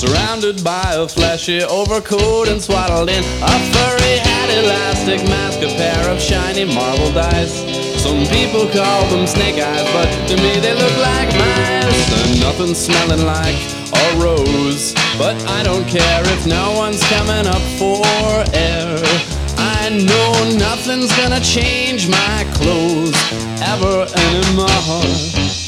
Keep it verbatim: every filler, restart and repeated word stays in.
surrounded by a flashy overcoat and swaddled in a furry hat, elastic mask, a pair of shiny marble dice. Some people call them snake eyes, but to me they look like mice. And nothing smelling like a rose, but I don't care if no one's coming up for air. I know nothing's gonna change my clothes ever anymore.